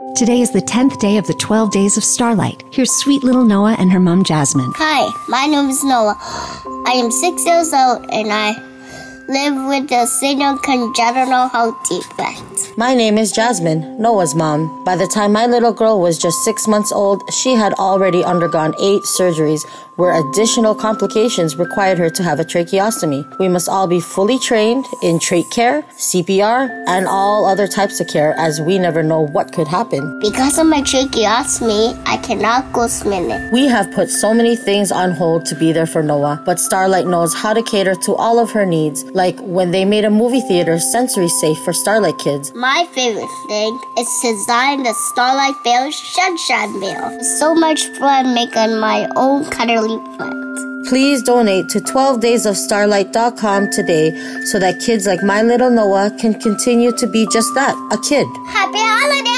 Today is the 10th day of the 12 days of Starlight. Here's sweet little Noah and her mom, Jasmine. Hi, my name is Noah. I am 6 years old and I live with a single congenital heart defect. My name is Jasmine, Noah's mom. By the time my little girl was just 6 months old, she had already undergone 8 surgeries where additional complications required her to have a tracheostomy. We must all be fully trained in trach care, CPR, and all other types of care as we never know what could happen. Because of my tracheostomy, I cannot go swimming. We have put so many things on hold to be there for Noah, but Starlight knows how to cater to all of her needs, like when they made a movie theater sensory safe for Starlight kids. My favorite thing is to design the Starlight Bear Sunshine Bear. It's so much fun making my own cuddly friends. Please donate to 12daysofstarlight.com today so that kids like my little Noah can continue to be just that, a kid. Happy holidays!